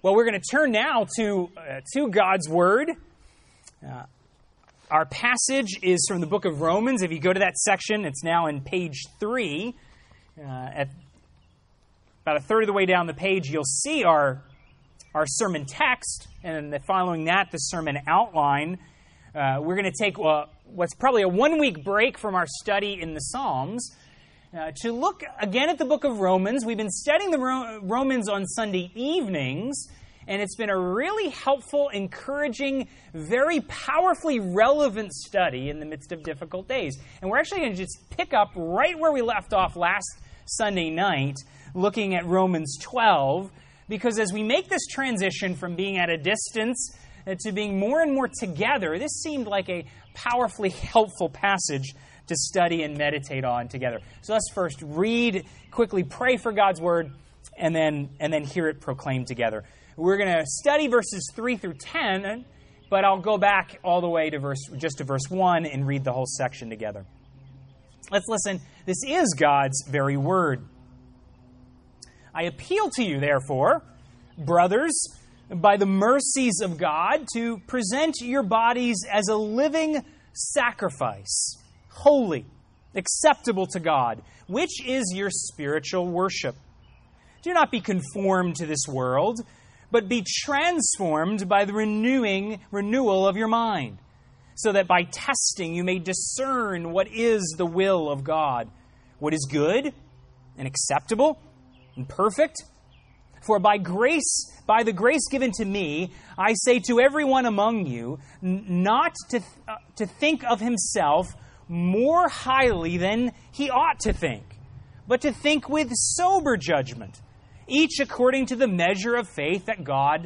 Well, we're going to turn now to God's Word. Our passage is from the book of Romans. If you go to that section, it's now in page 3. At about a third of the way down the page, you'll see our sermon text, and following that, the sermon outline. We're going to take what's probably a one-week break from our study in the Psalms to look again at the book of Romans. We've been studying the Romans on Sunday evenings, and it's been a really helpful, encouraging, very powerfully relevant study in the midst of difficult days. And we're actually going to just pick up right where we left off last Sunday night, looking at Romans 12, because as we make this transition from being at a distance to being more and more together, this seemed like a powerfully helpful passage to study and meditate on together. So let's first read, quickly pray for God's Word, and then hear it proclaimed together. We're going to study verses 3 through 10, but I'll go back all the way to verse 1 and read the whole section together. Let's listen. This is God's very Word. I appeal to you, therefore, brothers, by the mercies of God, to present your bodies as a living sacrifice, holy, acceptable to God, which is your spiritual worship. Do not be conformed to this world, but be transformed by the renewal of your mind, so that by testing you may discern what is the will of God, what is good and acceptable and perfect. For by the grace given to me, I say to everyone among you, not to think of himself more highly than he ought to think, but to think with sober judgment, each according to the measure of faith that God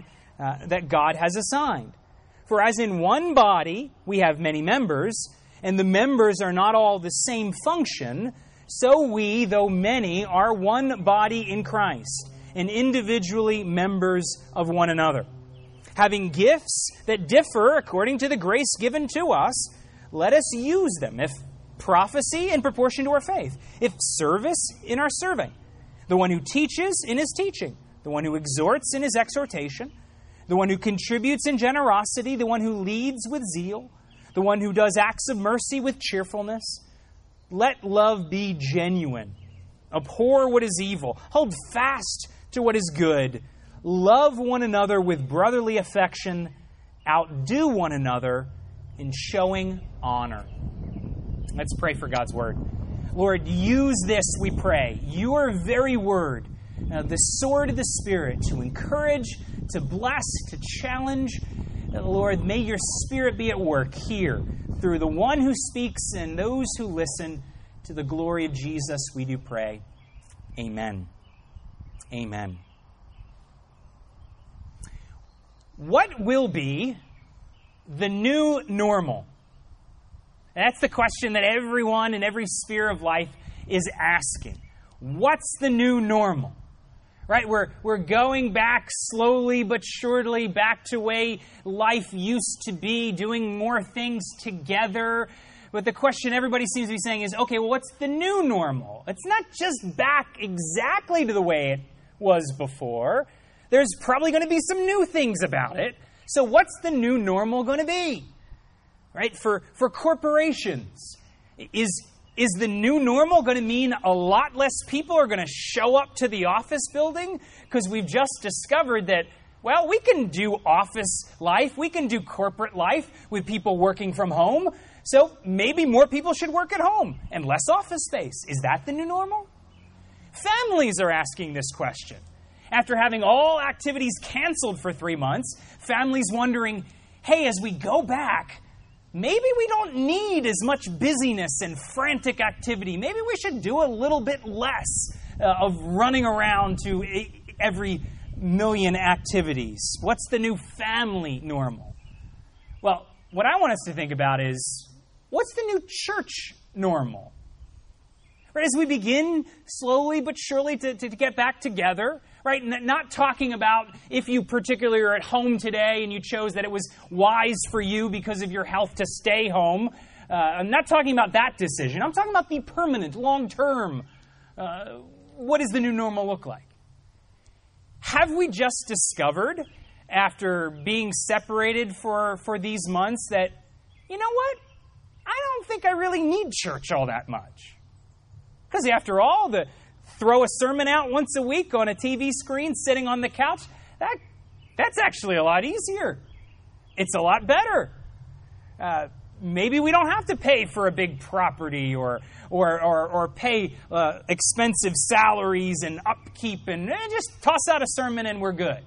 has assigned. For as in one body we have many members, and the members are not all the same function, so we, though many, are one body in Christ, and individually members of one another. Having gifts that differ according to the grace given to us, let us use them. If prophecy, in proportion to our faith. If service, in our serving. The one who teaches, in his teaching. The one who exhorts, in his exhortation. The one who contributes in generosity. The one who leads with zeal. The one who does acts of mercy with cheerfulness. Let love be genuine. Abhor what is evil. Hold fast to what is good. Love one another with brotherly affection. Outdo one another in showing honor. Let's pray for God's Word. Lord, use this, we pray, your very Word, the sword of the Spirit, to encourage, to bless, to challenge. Lord, may your Spirit be at work here through the one who speaks and those who listen. To the glory of Jesus, we do pray. Amen. Amen. What will be the new normal? That's the question that everyone in every sphere of life is asking. What's the new normal? Right? We're going back slowly but surely back to the way life used to be, doing more things together. But the question everybody seems to be saying is, okay, well, what's the new normal? It's not just back exactly to the way it was before. There's probably going to be some new things about it. So what's the new normal going to be? Right? For corporations, is the new normal going to mean a lot less people are going to show up to the office building? Because we've just discovered that, well, we can do office life, we can do corporate life with people working from home. So maybe more people should work at home and less office space. Is that the new normal? Families are asking this question. After having all activities canceled for 3 months, families wondering, hey, as we go back, maybe we don't need as much busyness and frantic activity. Maybe we should do a little bit less of running around to every million activities. What's the new family normal? Well, what I want us to think about is, what's the new church normal? Right, as we begin slowly but surely to get back together, right? Not talking about if you particularly are at home today and you chose that it was wise for you because of your health to stay home. I'm not talking about that decision. I'm talking about the permanent, long-term. What does the new normal look like? have we just discovered, after being separated for these months, that, you know what? I don't think I really need church all that much. Because after all, throw a sermon out once a week on a TV screen sitting on the couch, that's actually a lot easier. It's a lot better. Maybe we don't have to pay for a big property or pay expensive salaries and upkeep and just toss out a sermon and we're good.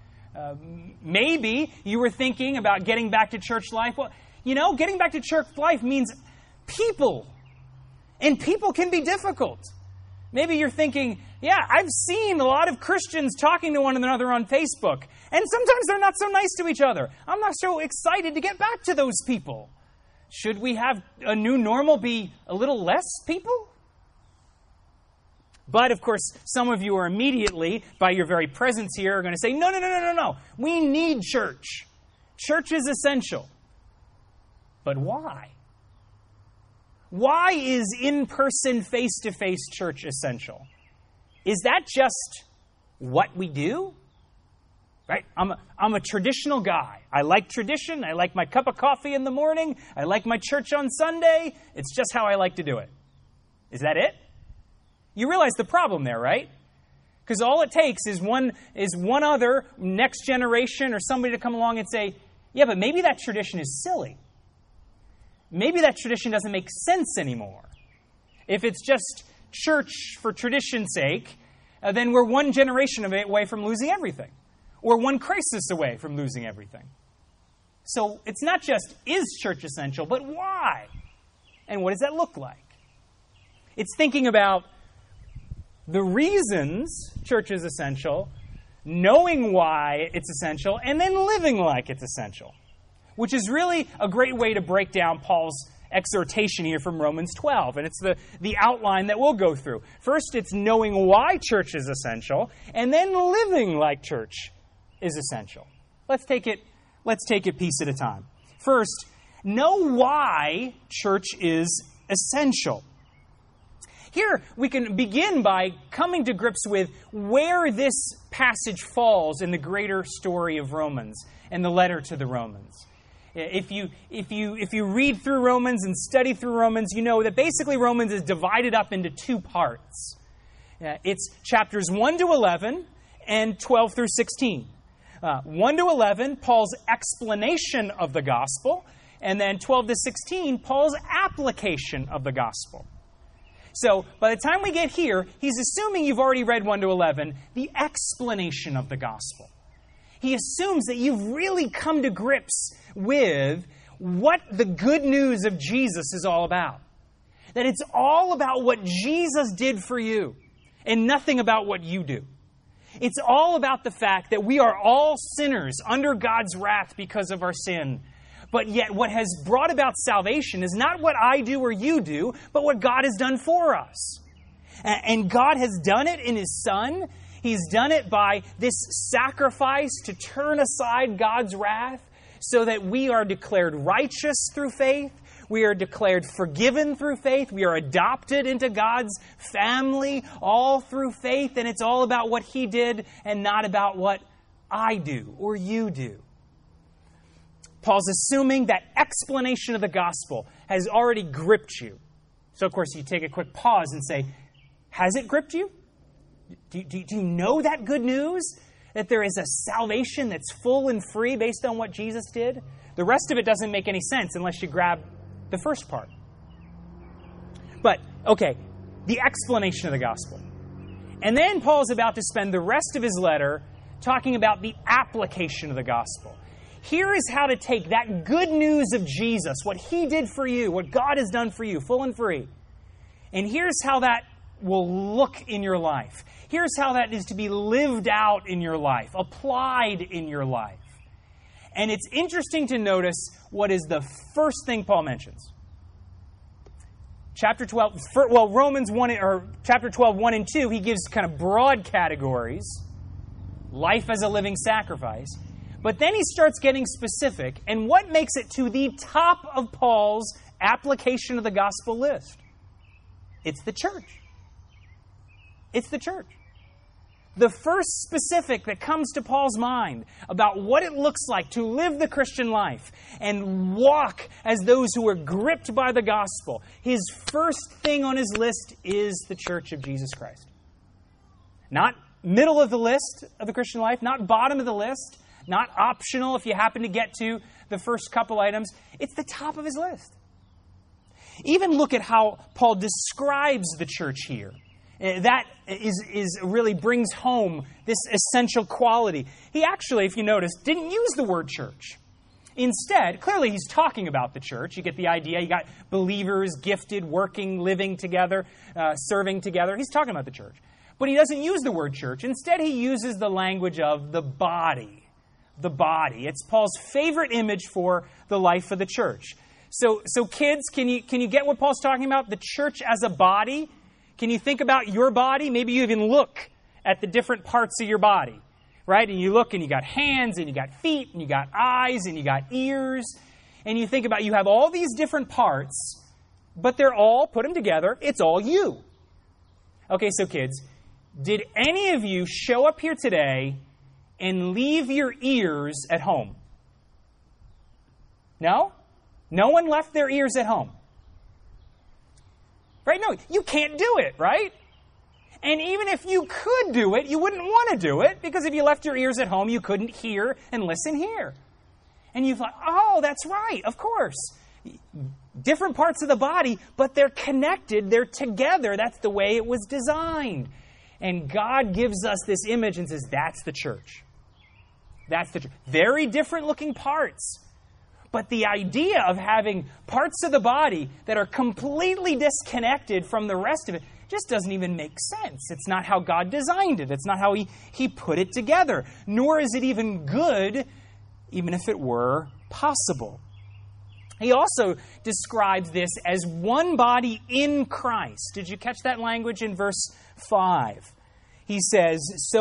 Maybe you were thinking about getting back to church life. Well, you know, getting back to church life means people. And people can be difficult. Maybe you're thinking, yeah, I've seen a lot of Christians talking to one another on Facebook. And sometimes they're not so nice to each other. I'm not so excited to get back to those people. Should we have a new normal be a little less people? But, of course, some of you are immediately, by your very presence here, are going to say, no. We need church. Church is essential. But why? Why is in-person, face-to-face church essential? Is that just what we do? Right? I'm a traditional guy. I like tradition. I like my cup of coffee in the morning. I like my church on Sunday. It's just how I like to do it. Is that it? You realize the problem there, right? Because all it takes is one other next generation or somebody to come along and say, yeah, but maybe that tradition is silly. Maybe that tradition doesn't make sense anymore. If it's just church for tradition's sake, then we're one generation away from losing everything. Or one crisis away from losing everything. So it's not just, is church essential, but why? And what does that look like? It's thinking about the reasons church is essential, knowing why it's essential, and then living like it's essential. Which is really a great way to break down Paul's exhortation here from Romans 12. And it's the outline that we'll go through. First, it's knowing why church is essential, and then living like church is essential. Let's take it piece at a time. First, know why church is essential. Here, we can begin by coming to grips with where this passage falls in the greater story of Romans and the letter to the Romans. If you read through Romans and study through Romans, you know that basically Romans is divided up into two parts. It's chapters 1 to 11 and 12 through 16. 1 to 11, Paul's explanation of the gospel, and then 12 to 16, Paul's application of the gospel. So by the time we get here, he's assuming you've already read 1 to 11, the explanation of the gospel. He assumes that you've really come to grips with what the good news of Jesus is all about. That it's all about what Jesus did for you and nothing about what you do. It's all about the fact that we are all sinners under God's wrath because of our sin. But yet what has brought about salvation is not what I do or you do, but what God has done for us. And God has done it in His Son. He's done it by this sacrifice to turn aside God's wrath so that we are declared righteous through faith. We are declared forgiven through faith. We are adopted into God's family all through faith. And it's all about what He did and not about what I do or you do. Paul's assuming that explanation of the gospel has already gripped you. So, of course, you take a quick pause and say, has it gripped you? Do you know that good news? That there is a salvation that's full and free based on what Jesus did? The rest of it doesn't make any sense unless you grab the first part. But, okay, the explanation of the gospel. And then Paul's about to spend the rest of his letter talking about the application of the gospel. Here is how to take that good news of Jesus, what He did for you, what God has done for you, full and free. And here's how that will look in your life. Here's how that is to be lived out in your life, applied in your life. And it's interesting to notice what is the first thing Paul mentions. Chapter 12, Romans 1, or chapter 12, 1 and 2, he gives kind of broad categories. Life as a living sacrifice. But then he starts getting specific. And what makes it to the top of Paul's application of the gospel list? It's the church. It's the church. the first specific that comes to Paul's mind about what it looks like to live the Christian life and walk as those who are gripped by the gospel, his first thing on his list is the Church of Jesus Christ. Not middle of the list of the Christian life, not bottom of the list, not optional if you happen to get to the first couple items. It's the top of his list. Even look at how Paul describes the church here. That is really brings home this essential quality. He actually, if you notice, didn't use the word church. Instead, clearly he's talking about the church. You get the idea. You got believers, gifted, working, living together, serving together. He's talking about the church. But he doesn't use the word church. Instead, he uses the language of the body. The body. It's Paul's favorite image for the life of the church. So kids, can you get what Paul's talking about? The church as a body. Can you think about your body? Maybe you even look at the different parts of your body, right? And you look and you got hands and you got feet and you got eyes and you got ears. And you think about you have all these different parts, but they're all, put them together, it's all you. Okay, so kids, did any of you show up here today and leave your ears at home? No? No one left their ears at home. Right? No, you can't do it, right? And even if you could do it, you wouldn't want to do it, because if you left your ears at home, you couldn't hear and listen here. And you thought, oh, that's right, of course. Different parts of the body, but they're connected, they're together. That's the way it was designed. And God gives us this image and says, that's the church. That's the church. Very different looking parts. But the idea of having parts of the body that are completely disconnected from the rest of it just doesn't even make sense. It's not how God designed it. It's not how He put it together. Nor is it even good, even if it were possible. He also describes this as one body in Christ. Did you catch that language in verse 5? He says,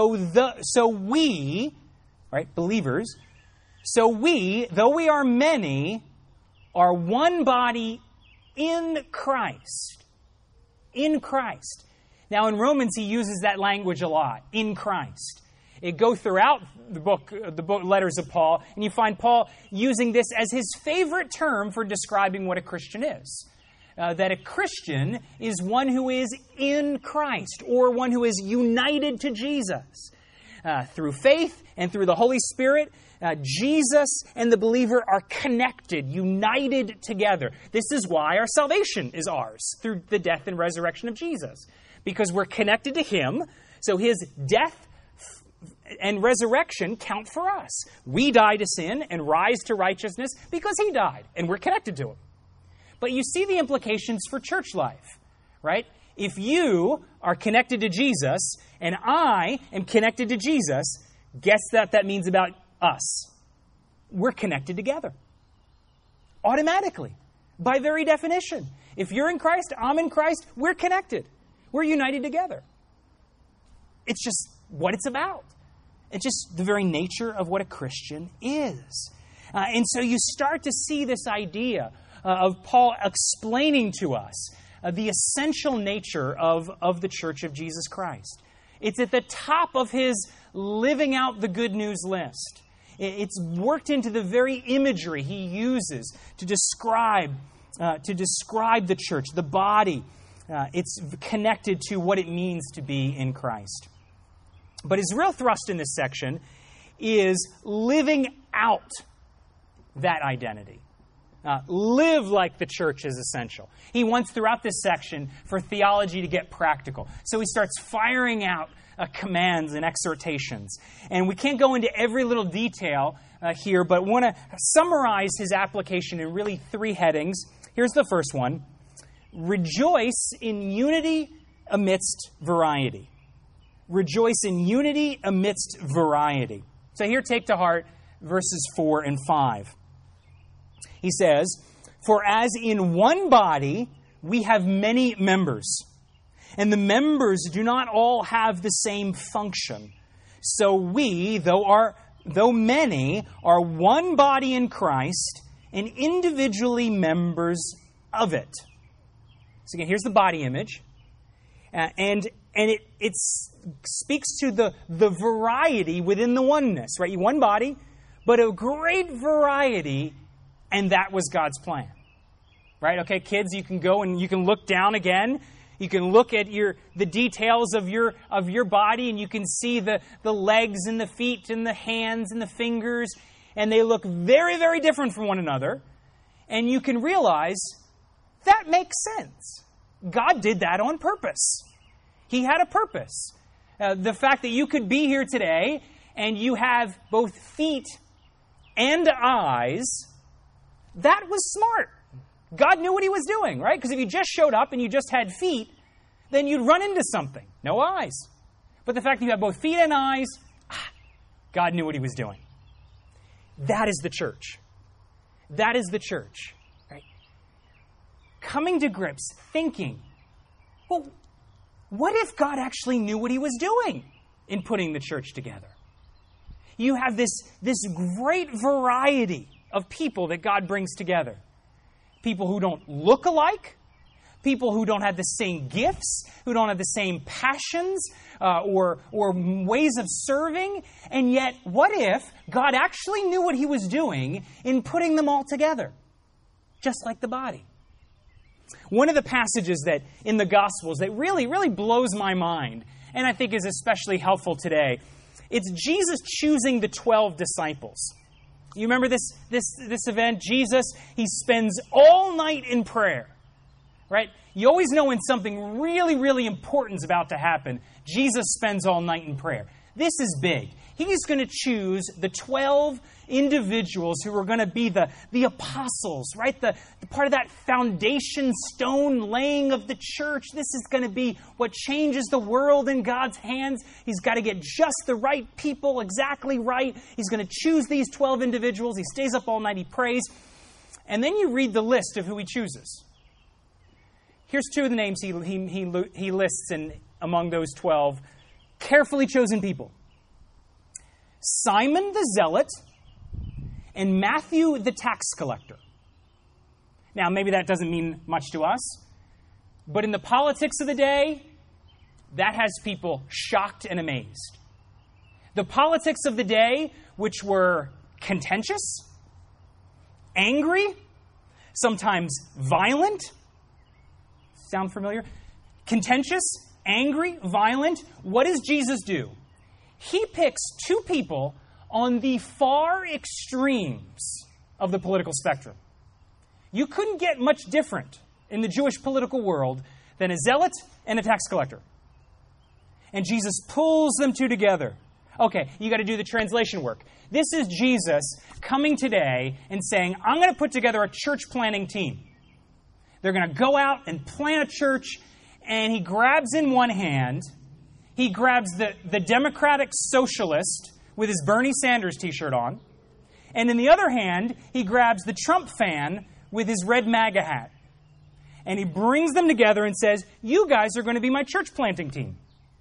so we, right, believers, so we, though we are many, are one body in Christ. In Christ. Now in Romans, he uses that language a lot. In Christ. It goes throughout the book, letters of Paul, and you find Paul using this as his favorite term for describing what a Christian is. That a Christian is one who is in Christ, or one who is united to Jesus. Through faith and through the Holy Spirit, Jesus and the believer are connected, united together. This is why our salvation is ours, through the death and resurrection of Jesus. Because we're connected to Him, so His death and resurrection count for us. We die to sin and rise to righteousness because He died, and we're connected to Him. But you see the implications for church life, right? If you are connected to Jesus and I am connected to Jesus, guess what that means about us? We're connected together. Automatically. By very definition. If you're in Christ, I'm in Christ, we're connected. We're united together. It's just what it's about. It's just the very nature of what a Christian is. And so you start to see this idea of Paul explaining to us the essential nature of the Church of Jesus Christ. It's at the top of his living out the good news list. It's worked into the very imagery he uses to describe the church, the body. It's connected to what it means to be in Christ. But his real thrust in this section is living out that identity. Live like the church is essential. He wants throughout this section for theology to get practical. So he starts firing out commands and exhortations. And we can't go into every little detail here, but want to summarize his application in really 3 headings. Here's the first one. Rejoice in unity amidst variety. Rejoice in unity amidst variety. So here, take to heart verses 4 and 5. He says, "For as in one body we have many members, and the members do not all have the same function, so we, though many, are one body in Christ, and individually members of it." So again, here's the body image. And it's speaks to the variety within the oneness, right? One body, but a great variety, and that was God's plan. Right? Okay, kids, you can go and you can look down again. You can look at the details of your body, and you can see the legs and the feet and the hands and the fingers, and they look very, very different from one another. And you can realize that makes sense. God did that on purpose. He had a purpose. The fact that you could be here today and you have both feet and eyes, that was smart. God knew what He was doing, right? Because if you just showed up and you just had feet, then you'd run into something. No eyes. But the fact that you have both feet and eyes, God knew what He was doing. That is the church. That is the church, right? Coming to grips, thinking, well, what if God actually knew what He was doing in putting the church together? You have this great variety of people that God brings together. People who don't look alike, people who don't have the same gifts, who don't have the same passions or ways of serving. And yet, what if God actually knew what He was doing in putting them all together, just like the body? One of the passages that in the Gospels that really, really blows my mind, and I think is especially helpful today, it's Jesus choosing the 12 disciples. You remember this event? Jesus, He spends all night in prayer, right? You always know when something really, really important is about to happen. Jesus spends all night in prayer. This is big. He's going to choose the 12 individuals who are going to be the apostles, right? The part of that foundation stone laying of the church. This is going to be what changes the world in God's hands. He's got to get just the right people exactly right. He's going to choose these 12 individuals. He stays up all night. He prays. And then you read the list of who He chooses. Here's two of the names he lists among those 12 carefully chosen people. Simon the Zealot and Matthew the tax collector. Now, maybe that doesn't mean much to us, but in the politics of the day, that has people shocked and amazed. The politics of the day, which were contentious, angry, sometimes violent. Sound familiar? Contentious, angry, violent. What does Jesus do? He picks two people on the far extremes of the political spectrum. You couldn't get much different in the Jewish political world than a zealot and a tax collector. And Jesus pulls them two together. Okay, you got to do the translation work. This is Jesus coming today and saying, I'm going to put together a church planning team. They're going to go out and plant a church, and He grabs in one hand, He grabs the Democratic Socialist with his Bernie Sanders t-shirt on, and in the other hand, He grabs the Trump fan with his red MAGA hat. And He brings them together and says, you guys are going to be my church planting team.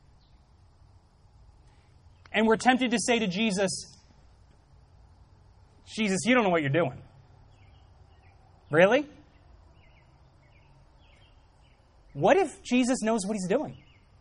And we're tempted to say to Jesus, you don't know what you're doing. Really? What if Jesus knows what He's doing?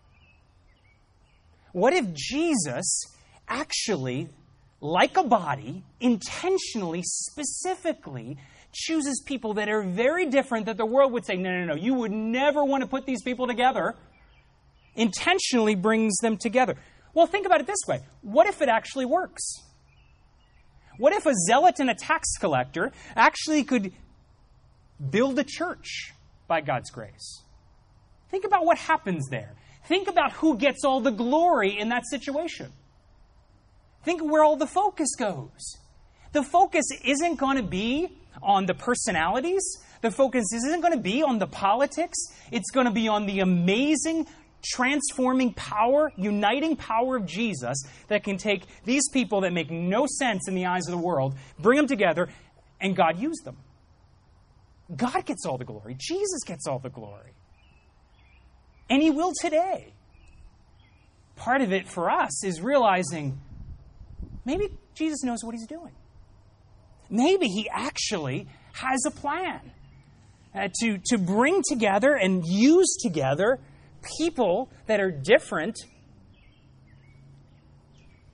What if Jesus actually, like a body, intentionally, specifically chooses people that are very different, that the world would say, no, you would never want to put these people together, intentionally brings them together? Well, think about it this way. What if it actually works? What if a zealot and a tax collector actually could build a church by God's grace? Think about what happens there. Think about who gets all the glory in that situation. Think where all the focus goes. The focus isn't going to be on the personalities. The focus isn't going to be on the politics. It's going to be on the amazing, transforming power, uniting power of Jesus that can take these people that make no sense in the eyes of the world, bring them together, and God use them. God gets all the glory. Jesus gets all the glory. And He will today. Part of it for us is realizing maybe Jesus knows what He's doing. Maybe He actually has a plan to bring together and use together people that are different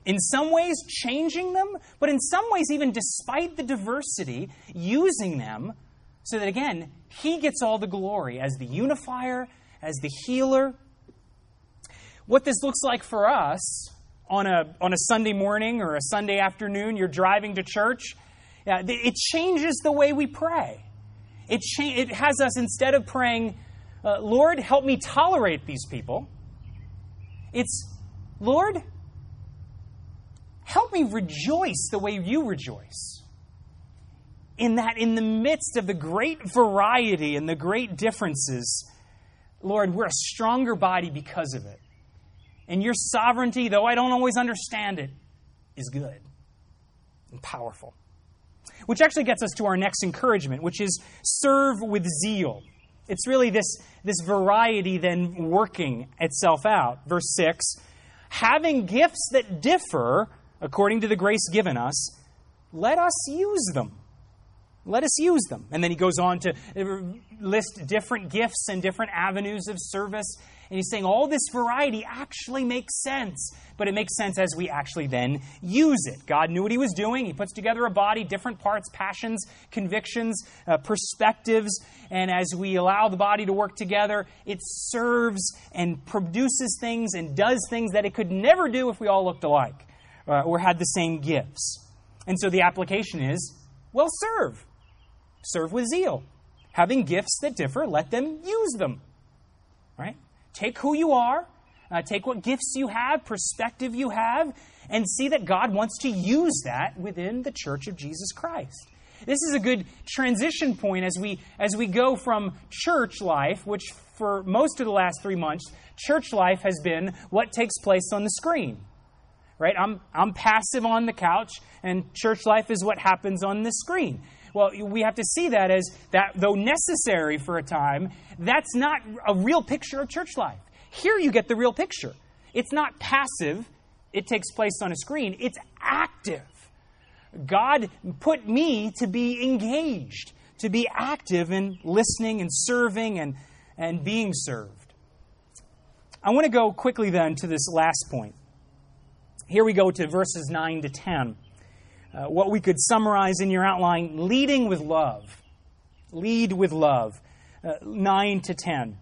In some ways, changing them, but in some ways, even despite the diversity, using them so that, again, He gets all the glory as the unifier, as the healer. What this looks like for us on a Sunday morning or a Sunday afternoon, you're driving to church, it changes the way we pray. It has us, instead of praying, Lord, help me tolerate these people, it's, Lord, help me rejoice the way you rejoice. In that, in the midst of the great variety and the great differences, Lord, we're a stronger body because of it. And your sovereignty, though I don't always understand it, is good and powerful. Which actually gets us to our next encouragement, which is serve with zeal. It's really this variety then working itself out. Verse 6, having gifts that differ according to the grace given us, let us use them. Let us use them. And then he goes on to list different gifts and different avenues of service. And he's saying all this variety actually makes sense. But it makes sense as we actually then use it. God knew what He was doing. He puts together a body, different parts, passions, convictions, perspectives. And as we allow the body to work together, it serves and produces things and does things that it could never do if we all looked alike or had the same gifts. And so the application is, well, serve. Serve with zeal. Having gifts that differ, let them use them. Right? Take who you are, take what gifts you have, perspective you have, and see that God wants to use that within the Church of Jesus Christ. This is a good transition point as we go from church life, which for most of the last 3 months, church life has been what takes place on the screen. Right? I'm passive on the couch, and church life is what happens on the screen. Well, we have to see that as that, though necessary for a time, that's not a real picture of church life. Here you get the real picture. It's not passive. It takes place on a screen. It's active. God put me to be engaged, to be active in listening and serving and being served. I want to go quickly then to this last point. Here we go to verses 9 to 10. What we could summarize in your outline, leading with love. Lead with love. 9 to 10.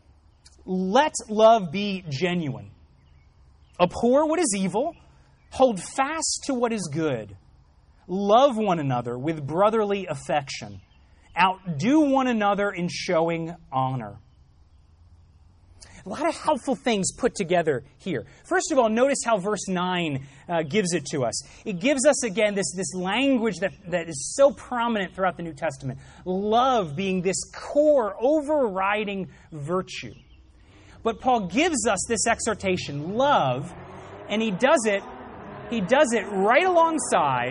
Let love be genuine. Abhor what is evil. Hold fast to what is good. Love one another with brotherly affection. Outdo one another in showing honor. A lot of helpful things put together here. First of all, notice how verse 9 gives it to us. It gives us, again, this language that is so prominent throughout the New Testament. Love being this core, overriding virtue. But Paul gives us this exhortation, love, and he does it right alongside.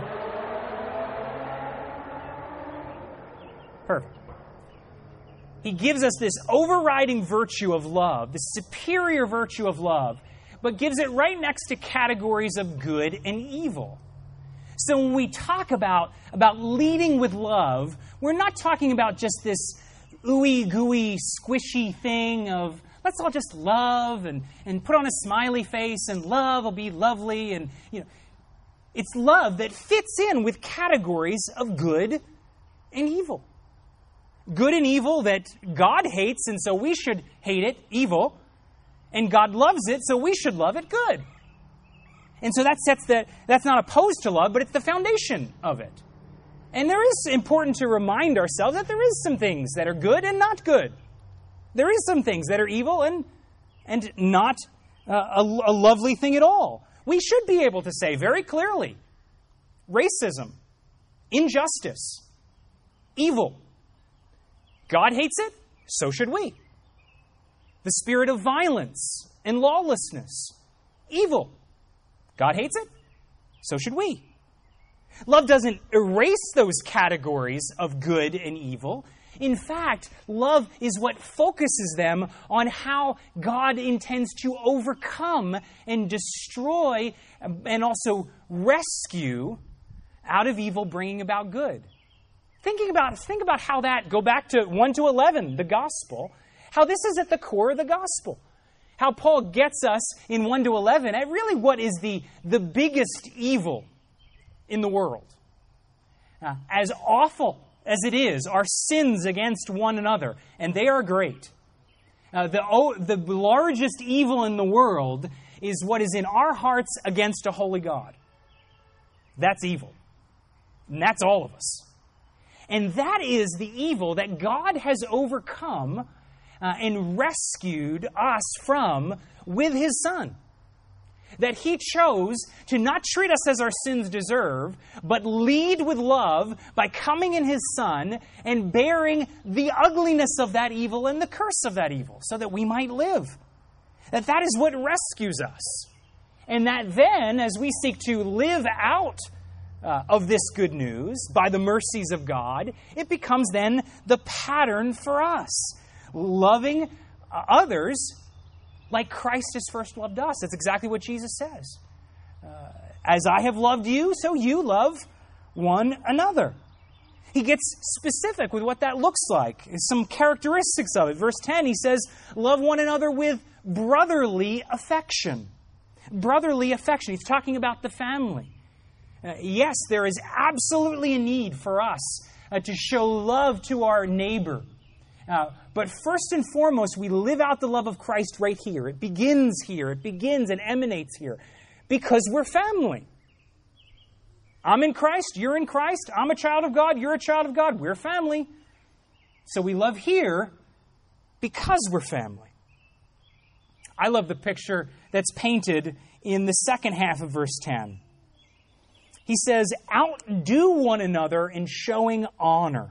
Perfect. He gives us this overriding virtue of love, this superior virtue of love, but gives it right next to categories of good and evil. So when we talk about leading with love, we're not talking about just this ooey gooey squishy thing of let's all just love and put on a smiley face and love will be lovely, and it's love that fits in with categories of good and evil. Good and evil that God hates, and so we should hate it, evil. And God loves it, so we should love it, good. And so that's not opposed to love, but it's the foundation of it. And there is important to remind ourselves that there is some things that are good and not good. There is some things that are evil and not a lovely thing at all. We should be able to say very clearly, racism, injustice, evil. God hates it, so should we. The spirit of violence and lawlessness, evil. God hates it, so should we. Love doesn't erase those categories of good and evil. In fact, love is what focuses them on how God intends to overcome and destroy and also rescue out of evil, bringing about good. Think about how that, go back to 1 to 11, the gospel, how this is at the core of the gospel. how Paul gets us in 1 to 11 at really what is the biggest evil in the world. As awful as it is, our sins against one another, and they are great. The largest evil in the world is what is in our hearts against a holy God. That's evil. And that's all of us. And that is the evil that God has overcome and rescued us from with His Son. That He chose to not treat us as our sins deserve, but lead with love by coming in His Son and bearing the ugliness of that evil and the curse of that evil, so that we might live. That is what rescues us. And that then, as we seek to live out of this good news by the mercies of God, it becomes then the pattern for us. Loving others like Christ has first loved us. That's exactly what Jesus says. As I have loved you, so you love one another. He gets specific with what that looks like, some characteristics of it. Verse 10, he says, love one another with brotherly affection. Brotherly affection. He's talking about the family. Yes, there is absolutely a need for us to show love to our neighbor. But first and foremost, we live out the love of Christ right here. It begins here. It begins and emanates here. Because we're family. I'm in Christ. You're in Christ. I'm a child of God. You're a child of God. We're family. So we love here because we're family. I love the picture that's painted in the second half of verse 10. He says, outdo one another in showing honor.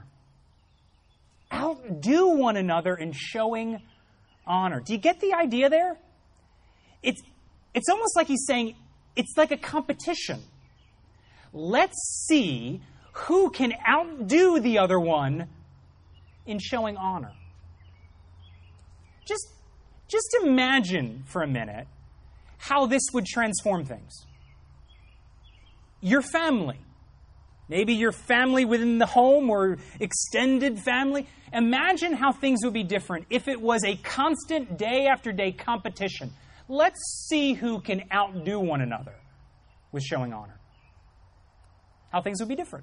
Outdo one another in showing honor. Do you get the idea there? It's almost like he's saying, it's like a competition. Let's see who can outdo the other one in showing honor. Just imagine for a minute how this would transform things. Your family. Maybe your family within the home or extended family. Imagine how things would be different if it was a constant day after day competition. Let's see who can outdo one another with showing honor. How things would be different.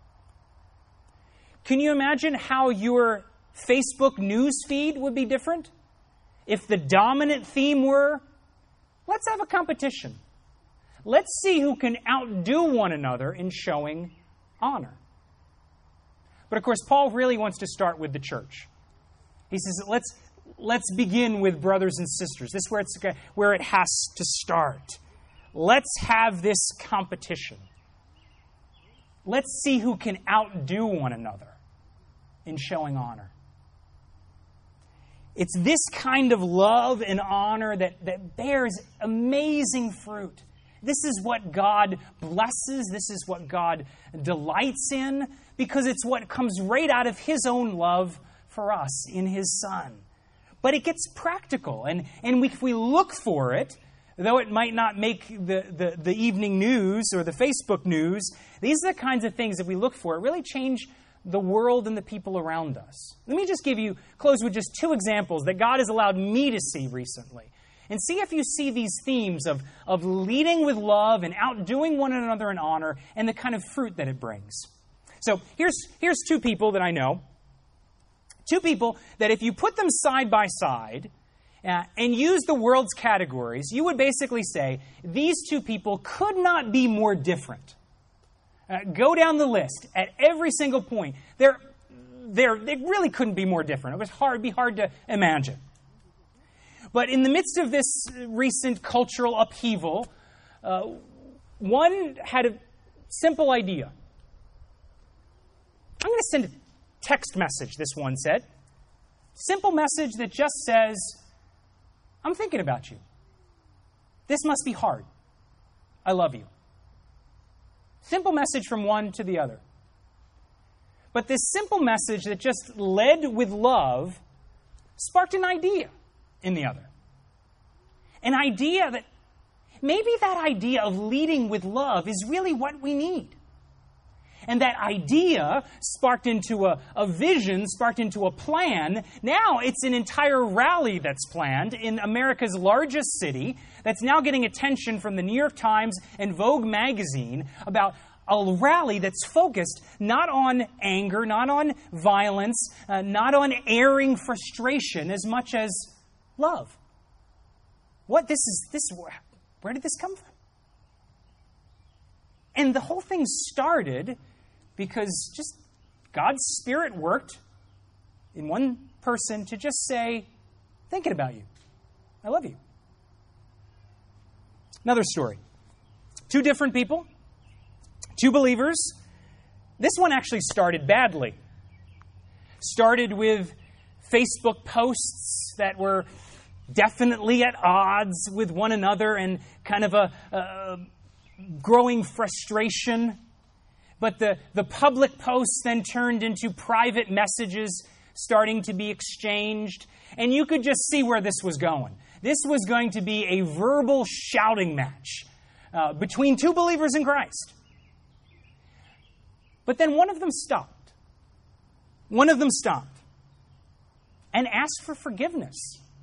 Can you imagine how your Facebook news feed would be different? If the dominant theme were, let's have a competition. Let's see who can outdo one another in showing honor. But of course, Paul really wants to start with the church. He says, let's begin with brothers and sisters. This is where it has to start. Let's have this competition. Let's see who can outdo one another in showing honor. It's this kind of love and honor that bears amazing fruit. This is what God blesses. This is what God delights in, because it's what comes right out of His own love for us in His Son. But it gets practical, and if we look for it, though it might not make the evening news or the Facebook news, these are the kinds of things that we look for. It really change the world and the people around us. Let me just close with just two examples that God has allowed me to see recently. And see if you see these themes of leading with love and outdoing one another in honor and the kind of fruit that it brings. So here's two people that I know. Two people that if you put them side by side and use the world's categories, you would basically say these two people could not be more different. Go down the list at every single point. They really couldn't be more different. It'd be hard to imagine. But in the midst of this recent cultural upheaval, one had a simple idea. I'm going to send a text message, this one said. Simple message that just says, I'm thinking about you. This must be hard. I love you. Simple message from one to the other. But this simple message that just led with love sparked an idea in the other. An idea that maybe that idea of leading with love is really what we need. And that idea sparked into a vision, sparked into a plan. Now it's an entire rally that's planned in America's largest city that's now getting attention from the New York Times and Vogue magazine about a rally that's focused not on anger, not on violence, not on airing frustration as much as love. Where did this come from? And the whole thing started because just God's Spirit worked in one person to just say, thinking about you. I love you. Another story. 2 different people, 2 believers. This one actually started badly. Started with Facebook posts that were definitely at odds with one another and kind of a growing frustration. But the public posts then turned into private messages starting to be exchanged. And you could just see where this was going. This was going to be a verbal shouting match between 2 believers in Christ. But then one of them stopped. One of them stopped and asked for forgiveness.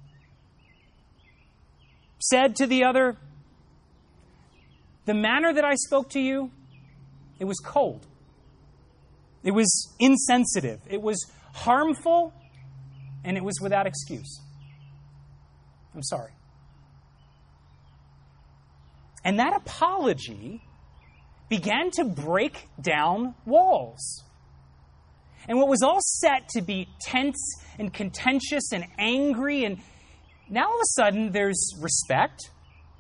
Said to the other, the manner that I spoke to you, it was cold. It was insensitive. It was harmful, and it was without excuse. I'm sorry. And that apology began to break down walls. And what was all set to be tense and contentious and angry, and now all of a sudden there's respect,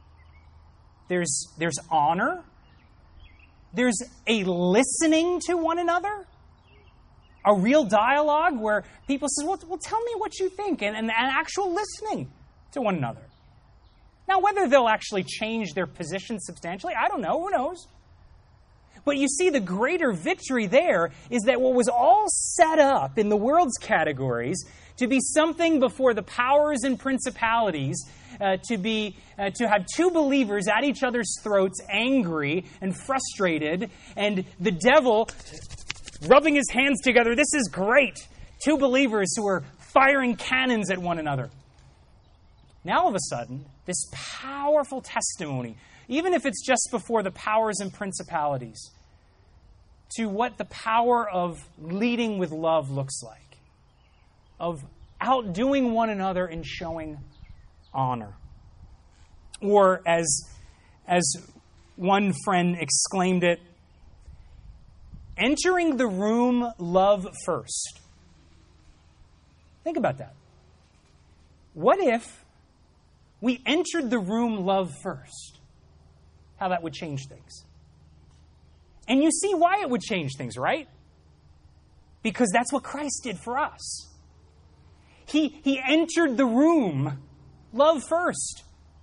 there's honor, there's a listening to one another, a real dialogue where people say, well, tell me what you think, and an actual listening to one another. Now, whether they'll actually change their position substantially, I don't know. Who knows? But you see, the greater victory there is that what was all set up in the world's categories to be something before the powers and principalities, to have 2 believers at each other's throats, angry and frustrated, and the devil rubbing his hands together. This is great. 2 believers who are firing cannons at one another. Now, all of a sudden, this powerful testimony, even if it's just before the powers and principalities, to what the power of leading with love looks like, of outdoing one another and showing honor. Or as one friend exclaimed it, entering the room love first. Think about that. What if we entered the room love first? How that would change things. And you see why it would change things, right? Because that's what Christ did for us. He entered the room love first.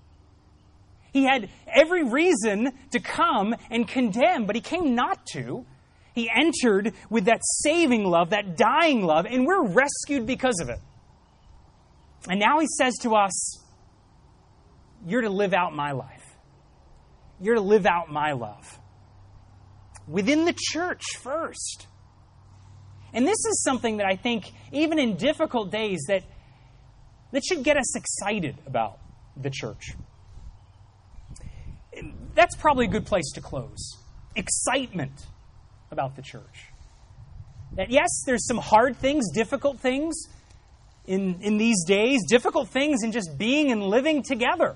He had every reason to come and condemn, but he came not to. He entered with that saving love, that dying love, and we're rescued because of it. And now he says to us, you're to live out my life. You're to live out my love. Within the church first. And this is something that I think, even in difficult days, that should get us excited about the church. That's probably a good place to close. Excitement about the church. That yes, there's some hard things, difficult things in these days, difficult things in just being and living together.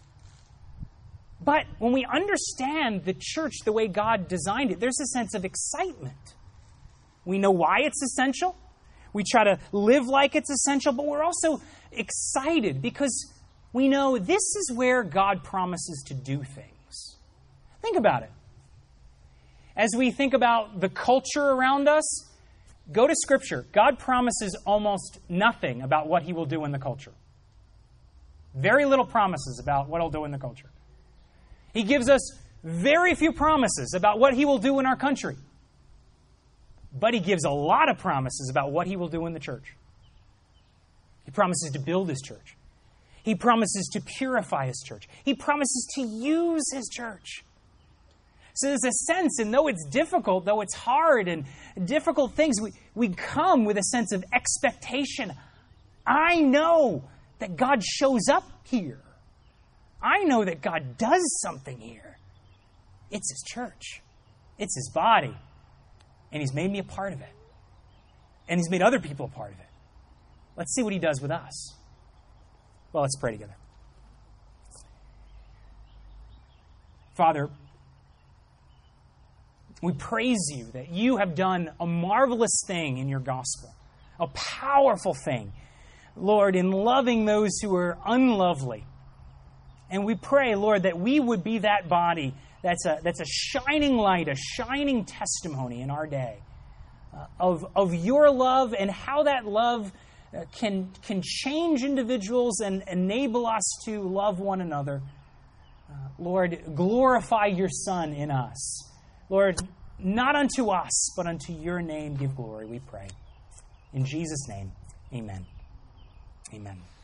But when we understand the church the way God designed it, there's a sense of excitement. We know why it's essential. We try to live like it's essential, but we're also excited because we know this is where God promises to do things. Think about it. As we think about the culture around us, go to Scripture. God promises almost nothing about what He will do in the culture. Very little promises about what He'll do in the culture. He gives us very few promises about what He will do in our country. But He gives a lot of promises about what He will do in the church. He promises to build His church. He promises to purify His church. He promises to use His church. So there's a sense, and though it's difficult, though it's hard and difficult things, we come with a sense of expectation. I know that God shows up here. I know that God does something here. It's His church. It's His body. And He's made me a part of it. And He's made other people a part of it. Let's see what He does with us. Well, let's pray together. Father, we praise You that You have done a marvelous thing in Your gospel, a powerful thing, Lord, in loving those who are unlovely. And we pray, Lord, that we would be that body that's a shining light, a shining testimony in our day of Your love and how that love can change individuals and enable us to love one another. Lord, glorify Your Son in us. Lord, not unto us, but unto Your name give glory, we pray. In Jesus' name, amen. Amen.